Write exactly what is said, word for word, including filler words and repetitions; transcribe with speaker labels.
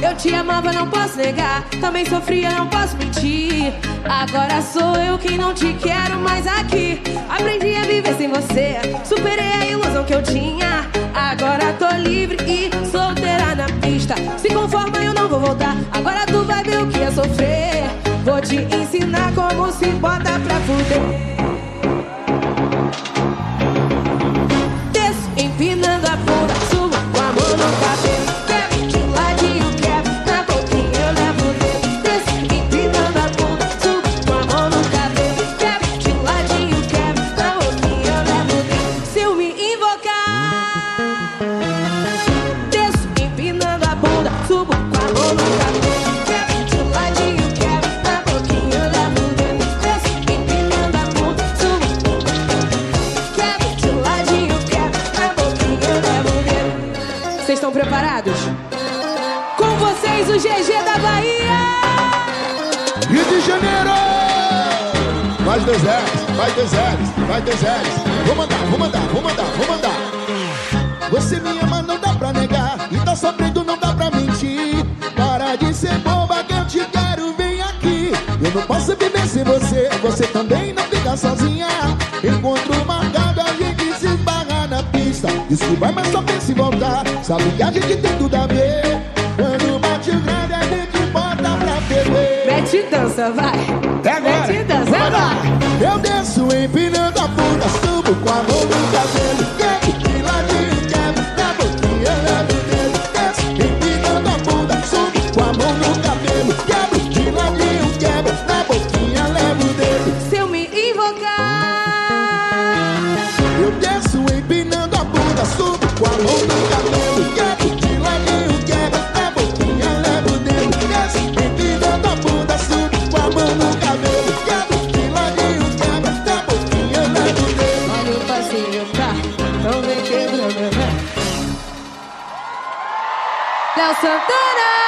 Speaker 1: Eu te amava, não posso negar. Também sofria, não posso mentir. Agora sou eu quem não te quero mais aqui. Aprendi a viver sem você, superei a ilusão que eu tinha. Agora tô livre e solteira na pista. Se conforma, eu não vou voltar. Agora tu vai ver o que é sofrer. Vou te ensinar como se bota pra fuder. Desço empinando a bunda, subo com a mão no cabelo. Quebro de ladinho, quebro, na boquinha eu levo o dedo. Desço empinando a bunda, subo com a mão no cabelo. Quebro de ladinho, quebro, na boquinha eu levo o dedo. Se eu me invocar, desço empinando a bunda, subo com a mão no cabelo. Quebro de ladinho, quebro, na boquinha eu levo o dedo. Desço empinando a bunda, subo, quebro de ladinho, quebro, na boquinha eu levo o dedo. Vocês estão preparados? Com vocês, o G G da Bahia!
Speaker 2: Rio de Janeiro! Faz dois L's, faz dois L's, faz dois L's. Vou mandar, vou mandar, vou mandar, vou mandar. Você me ama, não dá pra negar. E tá sofrendo, não dá pra mentir. Para de ser boba que eu te quero, vem aqui. Eu não posso viver sem você. Você também não fica sozinha. Encontro marcado, a gente se esbarra na pista. Diz que vai, mas só pensa em voltar. Sabe que a gente tem tudo a ver. Quando bate o grande, a gente bota pra beber.
Speaker 1: Mete dança, vai!
Speaker 2: É agora.
Speaker 1: Mete dança, vai!
Speaker 2: Eu desço empinando a bunda, subo com a mão no cabelo. Quebro de ladinho, quebro, na boquinha eu levo o dedo. Desço empinando a bunda, subo com a mão no cabelo. Quebro de ladinho, quebro, na boquinha eu levo o dedo.
Speaker 1: Se eu me invocar,
Speaker 2: Eu desço empinando a bunda, subo com a mão no cabelo. Quebro de ladinho, quebro, na boquinha eu levo o dedo. Desço empinando a bunda, subo com a mão no cabelo. Quebro de ladinho, quebro, na boquinha eu levo o dedo.
Speaker 1: olha o passinho pra não vem quebrando. Léo Santana!